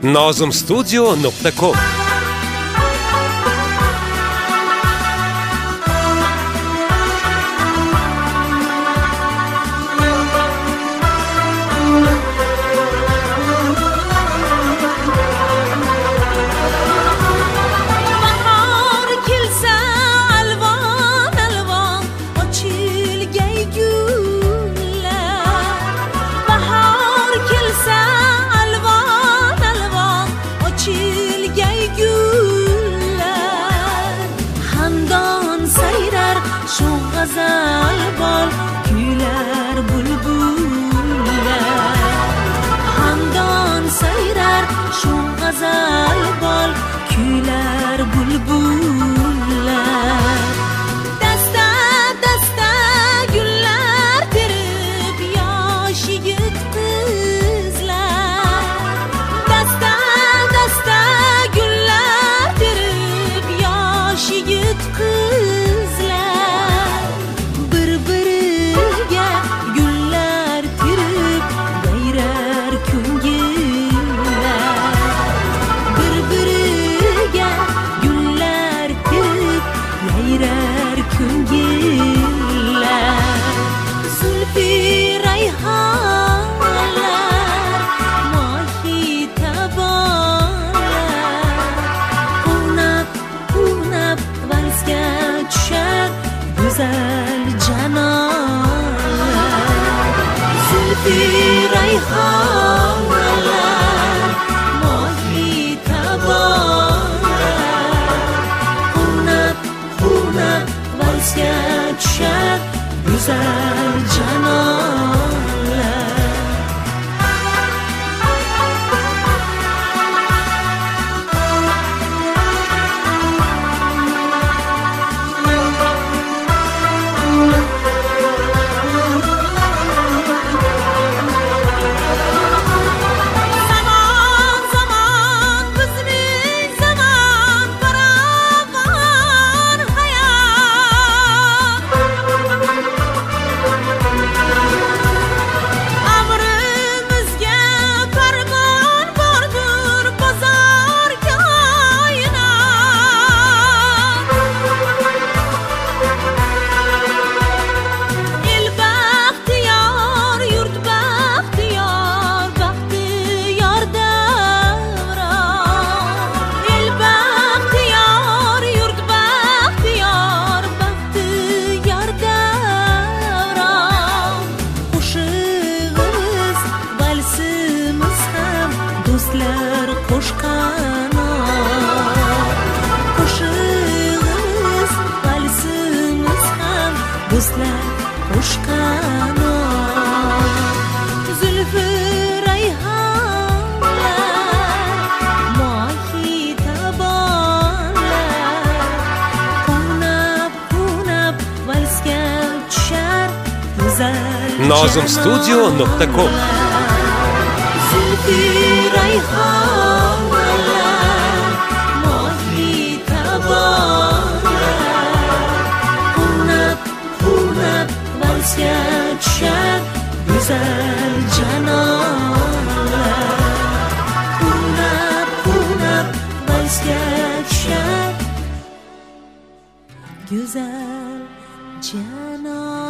nozimstudio.com. G'azal bol kuylar bulbullar, hamdon sayrar shu g'azal bol kuylar bulbullar. Dasta dasta gullar terib yosh yigit qizlar, dasta dasta gullar terib yosh yigit qizlar. Bir-biriga gullar terib yayrar ko'ngillar, bir-biriga gullar terib yayrar ko'ngillar. Zulfi rayhonlar, mohi taborlar, quvnab valsga tushar go'zal janonlar. Zulfi rayhonlar, mohi taborlar, quvnab valsga tushar go'zal janonlar. Qo'shig'imiz valsimiz ham do'stlar qo'shqanot. Zulfi rayhonlar, mohi taborlar, quvnab valsga tushar go'zal nozimstudio.com. Zulfi rayhonlar, mohi taborlar, quvnab valsga tushar go'zal janonlar. Quvnab valsga tushar go'zal janonlar.